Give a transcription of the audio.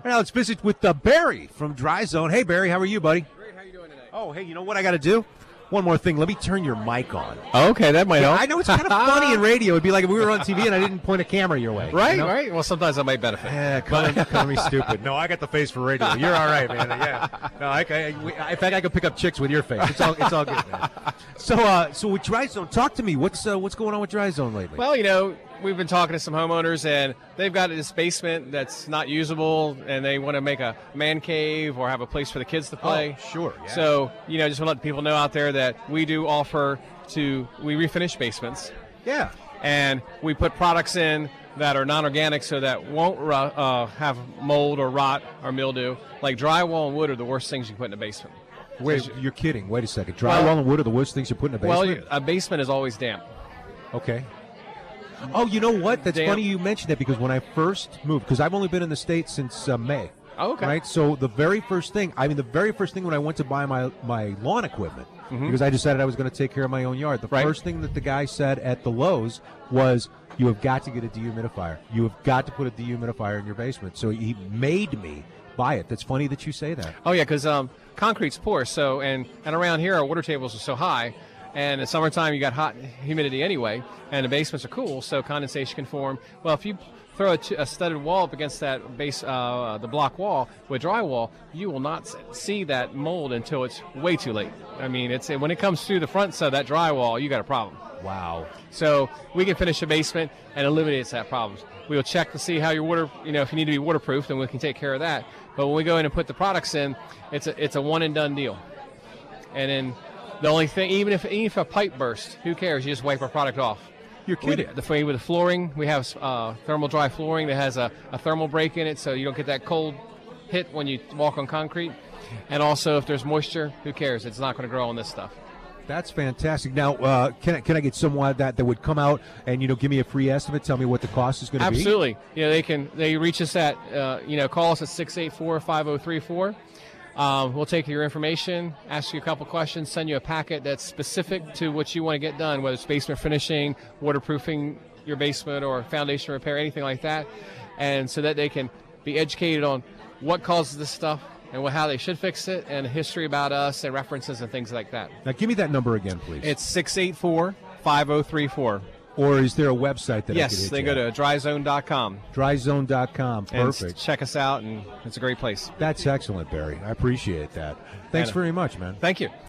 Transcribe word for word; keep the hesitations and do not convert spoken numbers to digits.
Now let's visit with uh, Barry from Dry Zone. Hey, Barry, how are you, buddy? Great. How you doing today? Oh, hey, you know what I got to do? One more thing. Let me turn your mic on. Oh, okay, that might Yeah, help. I know it's kind of funny in radio. It'd be like if we were on T V and I didn't point a camera your way. Right, you know? right. Well, sometimes that might benefit. Yeah, call me, call me stupid. No, I got the face for radio. You're all right, man. Yeah. No, I, I, we, in fact, I could pick up chicks with your face. It's all, it's all good, man. So, uh, so with Dry Zone, talk to me. What's uh, what's going on with Dry Zone lately? Well, you know, we've been talking to some homeowners, and they've got this basement that's not usable, and they want to make a man cave or have a place for the kids to play. Oh, sure. Yeah. So, you know, just want to let people know out there that we do offer to, we refinish basements. Yeah. And we put products in that are non-organic so that won't uh, have mold or rot or mildew. Like drywall and wood are the worst things you can put in a basement. Wait, you're kidding. Wait a second. Drywall Well- and wood are the worst things you put in a Well, basement? you- a basement is always damp. Okay. Oh, you know what? That's Damn. funny you mentioned that because when I first moved, because I've only been in the States since uh, May. Oh, okay. Right? So the very first thing, I mean, the very first thing when I went to buy my, my lawn equipment, Mhm. because I decided I was going to take care of my own yard, the Right. first thing that the guy said at the Lowe's was, you have got to get a dehumidifier. You have got to put a dehumidifier in your basement. So he made me buy it. That's funny that you say that. Oh yeah, because um, concrete's porous. So and and around here our water tables are so high, and in summertime you got hot humidity anyway, and the basements are cool, so condensation can form. Well, if you throw a, t- a studded wall up against that base, uh, the block wall with drywall, you will not s- see that mold until it's way too late. I mean, it's when it comes through the front side of that drywall, you got a problem. Wow. So we can finish a basement and eliminates that problem. We will check to see how your water, you know, if you need to be waterproof, then we can take care of that. But when we go in and put the products in, it's a it's a one and done deal. And then the only thing, even if even if a pipe bursts, who cares? You just wipe our product off. You're kidding. We, the way with the flooring, we have uh, thermal dry flooring that has a, a thermal break in it, so you don't get that cold hit when you walk on concrete. And also, if there's moisture, who cares? It's not going to grow on this stuff. That's fantastic. Now, uh, can I, can I get someone that, that would come out and, you know, give me a free estimate, tell me what the cost is going to be? Absolutely. You know, they can they reach us at uh, you know call us at six eight four, five oh three four. Um, we'll take your information, ask you a couple questions, send you a packet that's specific to what you want to get done, whether it's basement finishing, waterproofing your basement, or foundation repair, anything like that, and so that they can be educated on what causes this stuff and what, how they should fix it, and history about us and references and things like that. Now, give me that number again, please. It's six eight four, five oh three four. Or is there a website that I could Yes, hit they you go at? to dry zone dot com. dry zone dot com. And Perfect. check us out, and it's a great place. That's excellent, Barry. I appreciate that. Thanks And, uh, very much, man. Thank you.